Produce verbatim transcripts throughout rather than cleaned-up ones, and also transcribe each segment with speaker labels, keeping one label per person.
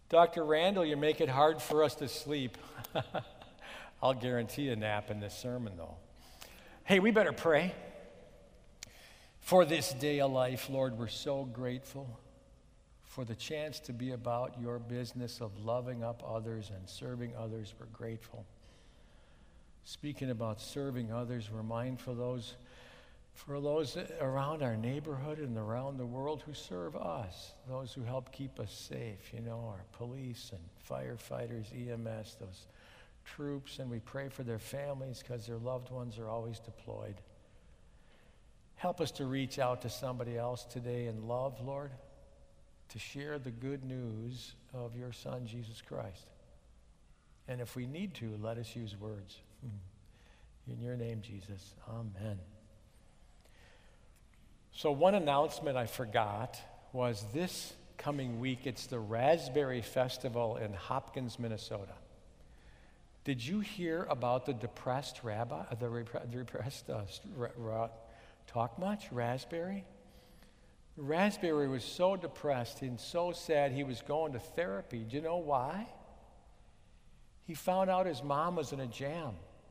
Speaker 1: Doctor Randall, you make it hard for us to sleep. I'll guarantee a nap in this sermon, though. Hey, we better pray. For this day of life, Lord, we're so grateful for the chance to be about your business of loving up others and serving others. We're grateful. Speaking about serving others, we're mindful of those, for those around our neighborhood and around the world who serve us, those who help keep us safe, you know, our police and firefighters, E M S, those troops, and we pray for their families because their loved ones are always deployed. Help us to reach out to somebody else today in love, Lord, to share the good news of your Son, Jesus Christ. And if we need to, let us use words. In your name, Jesus, amen. So one announcement I forgot was this coming week, it's the Raspberry Festival in Hopkins, Minnesota. Did you hear about the depressed rabbi, the, repre- the depressed uh, ra- ra- talk much, Raspberry? Raspberry was so depressed and so sad he was going to therapy. Do you know why? He found out his mom was in a jam.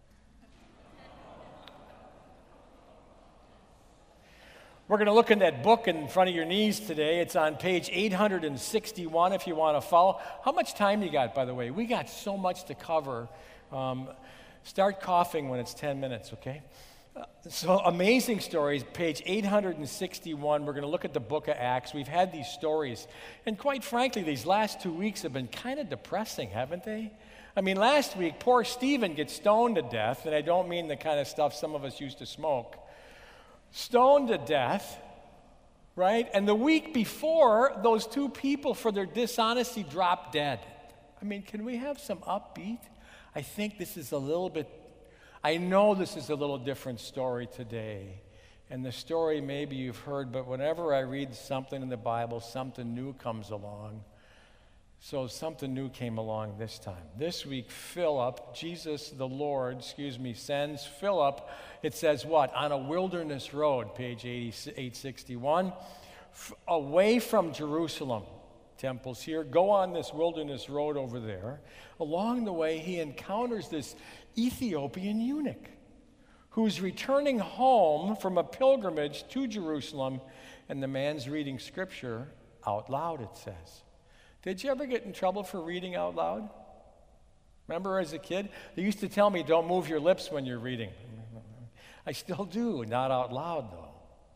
Speaker 1: We're going to look in that book in front of your knees today. It's on page eight hundred sixty-one if you want to follow. How much time you got, by the way? We got so much to cover. Um, start coughing when it's ten minutes, okay? Uh, so amazing stories, page eight hundred sixty-one. We're going to look at the book of Acts. We've had these stories. And quite frankly, these last two weeks have been kind of depressing, haven't they? I mean, last week, poor Stephen gets stoned to death, and I don't mean the kind of stuff some of us used to smoke. Stoned to death, right? And the week before, those two people, for their dishonesty, dropped dead. I mean, can we have some upbeat? I think this is a little bit, I know this is a little different story today. And the story maybe you've heard, but whenever I read something in the Bible, something new comes along. So something new came along this time. This week, Philip, Jesus the Lord, excuse me, sends Philip, it says what? On a wilderness road, page eight sixty-one, f- away from Jerusalem. Temple's here. Go on this wilderness road over there. Along the way, he encounters this Ethiopian eunuch who's returning home from a pilgrimage to Jerusalem, and the man's reading scripture out loud, it says. Did you ever get in trouble for reading out loud? Remember as a kid? They used to tell me, don't move your lips when you're reading. I still do, not out loud though.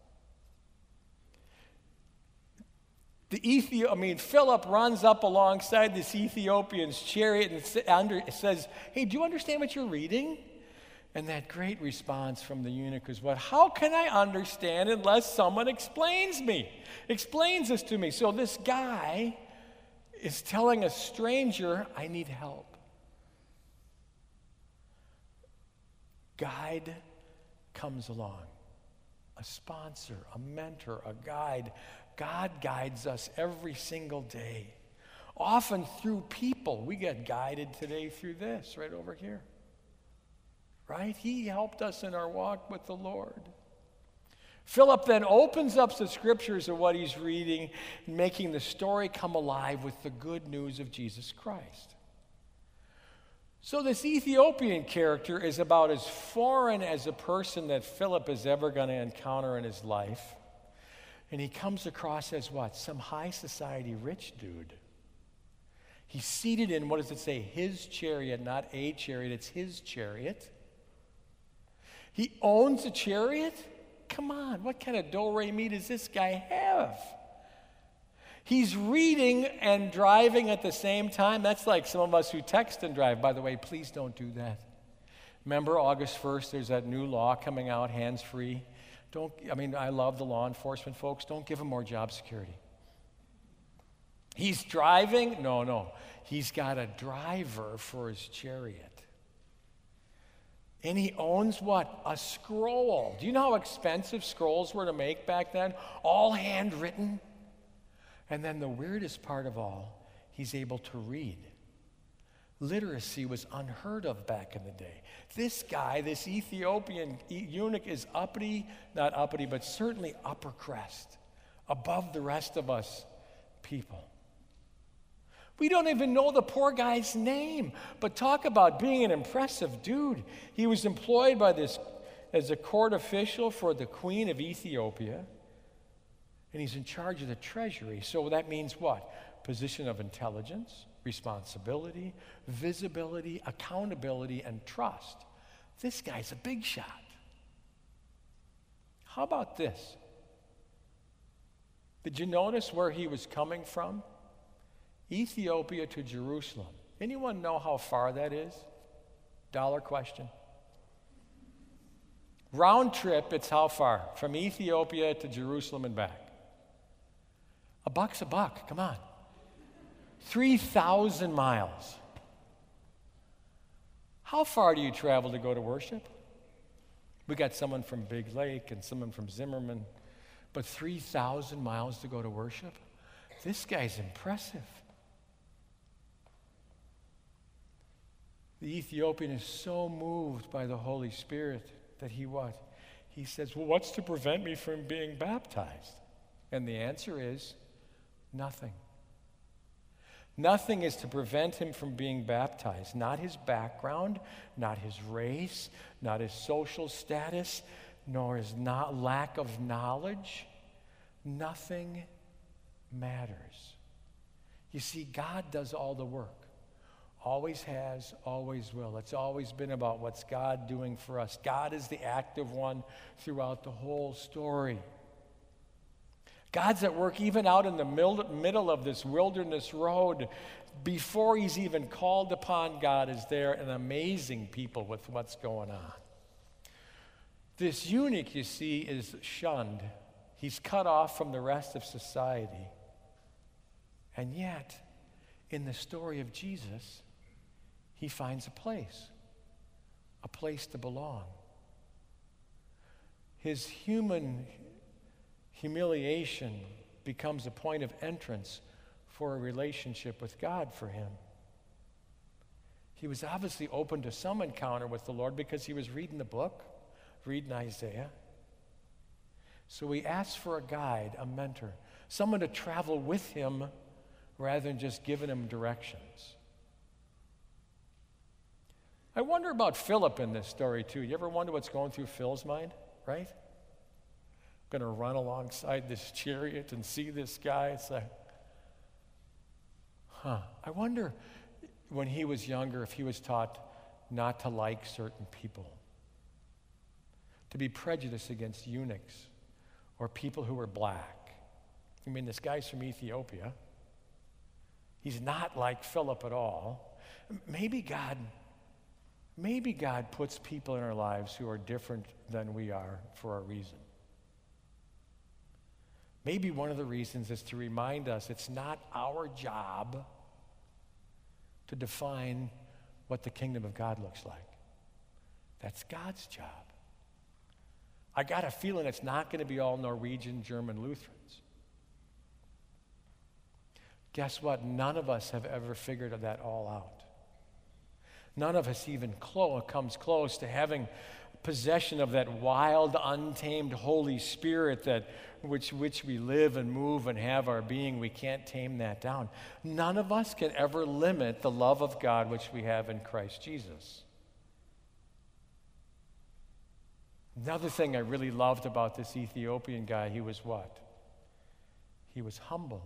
Speaker 1: The Ethiop, I mean, Philip runs up alongside this Ethiopian's chariot and says, hey, do you understand what you're reading? And that great response from the eunuch is what? How can I understand unless someone explains me, explains this to me? So this guy is telling a stranger, I need help. Guide comes along, a sponsor, a mentor, a guide. God guides us every single day, often through people. We get guided today through this right over here, right? He helped us in our walk with the Lord. Philip then opens up the scriptures of what he's reading, making the story come alive with the good news of Jesus Christ. So this Ethiopian character is about as foreign as a person that Philip is ever going to encounter in his life. And he comes across as what? Some high society rich dude. He's seated in, what does it say? His chariot, not a chariot, it's his chariot. He owns a chariot? Come on, what kind of do-re-mi does this guy have? He's reading and driving at the same time. That's like some of us who text and drive. By the way, please don't do that. Remember August first, there's that new law coming out, hands-free. Don't, I mean, I love the law enforcement folks. Don't give them more job security. He's driving? No, no. He's got a driver for his chariot. And he owns what? A scroll. Do you know how expensive scrolls were to make back then? All handwritten. And then the weirdest part of all, he's able to read. Literacy was unheard of back in the day. This guy, this Ethiopian eunuch is uppity, not uppity, but certainly upper crest, above the rest of us people. We don't even know the poor guy's name. But talk about being an impressive dude. He was employed by this as a court official for the Queen of Ethiopia. And he's in charge of the treasury. So that means what? Position of intelligence, responsibility, visibility, accountability, and trust. This guy's a big shot. How about this? Did you notice where he was coming from? Ethiopia to Jerusalem. Anyone know how far that is? Dollar question. Round trip, it's how far? From Ethiopia to Jerusalem and back. A buck's a buck, come on. three thousand miles. How far do you travel to go to worship? We got someone from Big Lake and someone from Zimmerman, but three thousand miles to go to worship? This guy's impressive. The Ethiopian is so moved by the Holy Spirit that he what? He says, well, what's to prevent me from being baptized? And the answer is nothing. Nothing is to prevent him from being baptized. Not his background, not his race, not his social status, nor his not lack of knowledge. Nothing matters. You see, God does all the work. Always has, always will. It's always been about what's God doing for us. God is the active one throughout the whole story. God's at work even out in the middle of this wilderness road. Before he's even called upon, God is there and amazing people with what's going on. This eunuch, you see, is shunned. He's cut off from the rest of society. And yet, in the story of Jesus, he finds a place, a place to belong. His human humiliation becomes a point of entrance for a relationship with God for him. He was obviously open to some encounter with the Lord because he was reading the book, reading Isaiah. So he asked for a guide, a mentor, someone to travel with him rather than just giving him directions. I wonder about Philip in this story too. You ever wonder what's going through Phil's mind, right? Going to run alongside this chariot and see this guy. It's like, huh. I wonder when he was younger if he was taught not to like certain people, to be prejudiced against eunuchs or people who were black. I mean, this guy's from Ethiopia. He's not like Philip at all. Maybe God, maybe God puts people in our lives who are different than we are for a reason. Maybe one of the reasons is to remind us it's not our job to define what the kingdom of God looks like. That's God's job. I got a feeling it's not going to be all Norwegian, German Lutherans. Guess what? None of us have ever figured that all out. None of us even close, comes close to having possession of that wild, untamed Holy Spirit that which which we live and move and have our being. We can't tame that down. None of us can ever limit the love of God which we have in Christ Jesus. Another thing I really loved about this Ethiopian guy, he was what? He was humble.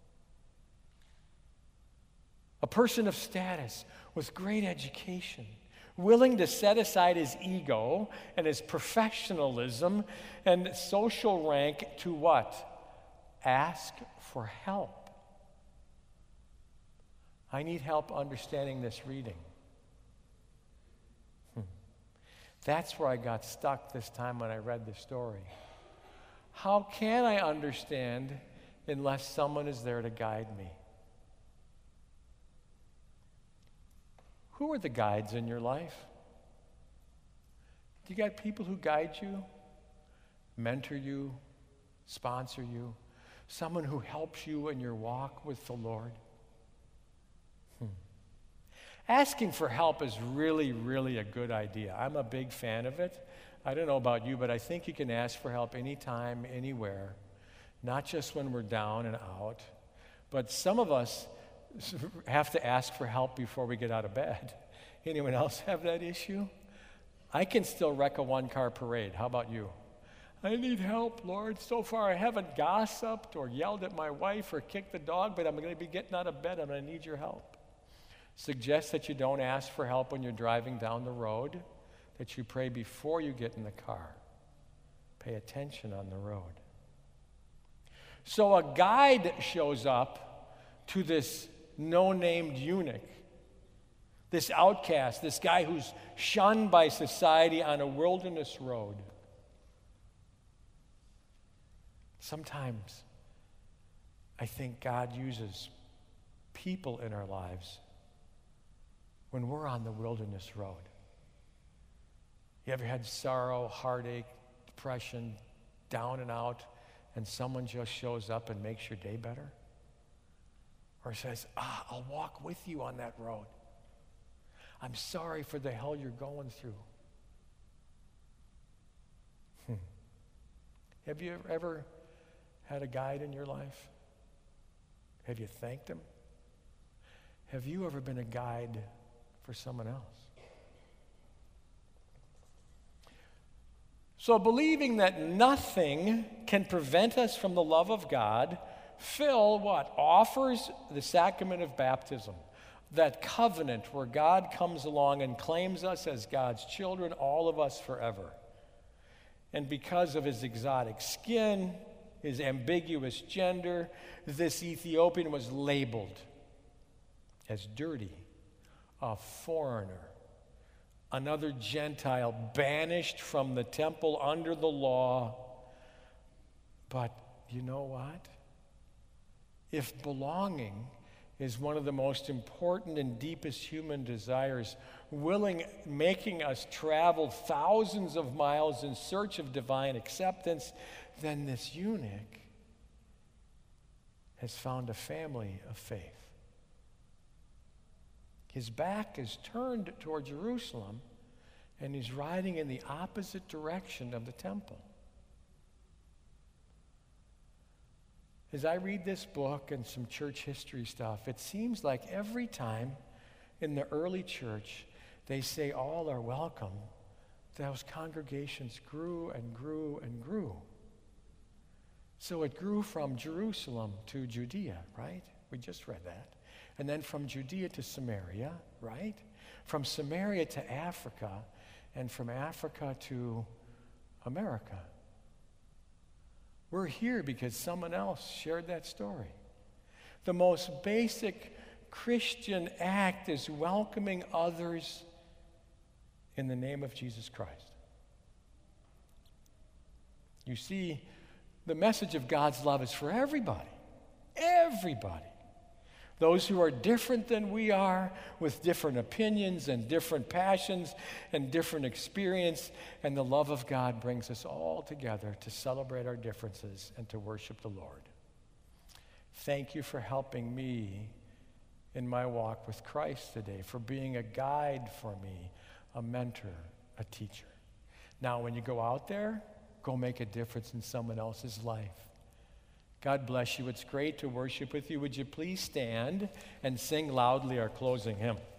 Speaker 1: A person of status with great education, willing to set aside his ego and his professionalism and social rank to what? Ask for help. I need help understanding this reading. Hmm. That's where I got stuck this time when I read the story. How can I understand unless someone is there to guide me? Who are the guides in your life? Do you got people who guide you, mentor you, sponsor you, someone who helps you in your walk with the Lord? Hmm. Asking for help is really, really a good idea. I'm a big fan of it. I don't know about you, but I think you can ask for help anytime, anywhere, not just when we're down and out. But some of us, have to ask for help before we get out of bed. Anyone else have that issue? I can still wreck a one-car parade. How about you? I need help, Lord. So far I haven't gossiped or yelled at my wife or kicked the dog, but I'm going to be getting out of bed. I'm going to need your help. Suggest that you don't ask for help when you're driving down the road, that you pray before you get in the car. Pay attention on the road. So a guide shows up to this no-named eunuch, this outcast, this guy who's shunned by society on a wilderness road. Sometimes I think God uses people in our lives when we're on the wilderness road. You ever had sorrow, heartache, depression, down and out, and someone just shows up and makes your day better? Or says, ah, I'll walk with you on that road. I'm sorry for the hell you're going through. Hmm. Have you ever had a guide in your life? Have you thanked him? Have you ever been a guide for someone else? So believing that nothing can prevent us from the love of God, Phil, what? Offers the sacrament of baptism, that covenant where God comes along and claims us as God's children, all of us forever. And because of his exotic skin, his ambiguous gender, this Ethiopian was labeled as dirty, a foreigner, another Gentile, banished from the temple under the law. But you know what? If belonging is one of the most important and deepest human desires, willing, making us travel thousands of miles in search of divine acceptance, then this eunuch has found a family of faith. His back is turned toward Jerusalem, and he's riding in the opposite direction of the temple. As I read this book and some church history stuff, it seems like every time in the early church they say all are welcome, those congregations grew and grew and grew. So it grew from Jerusalem to Judea, right? We just read that. And then from Judea to Samaria, right? From Samaria to Africa, and from Africa to America. We're here because someone else shared that story. The most basic Christian act is welcoming others in the name of Jesus Christ. You see, the message of God's love is for everybody. Everybody. Those who are different than we are, with different opinions and different passions and different experience, and the love of God brings us all together to celebrate our differences and to worship the Lord. Thank you for helping me in my walk with Christ today, for being a guide for me, a mentor, a teacher. Now, when you go out there, go make a difference in someone else's life. God bless you. It's great to worship with you. Would you please stand and sing loudly our closing hymn?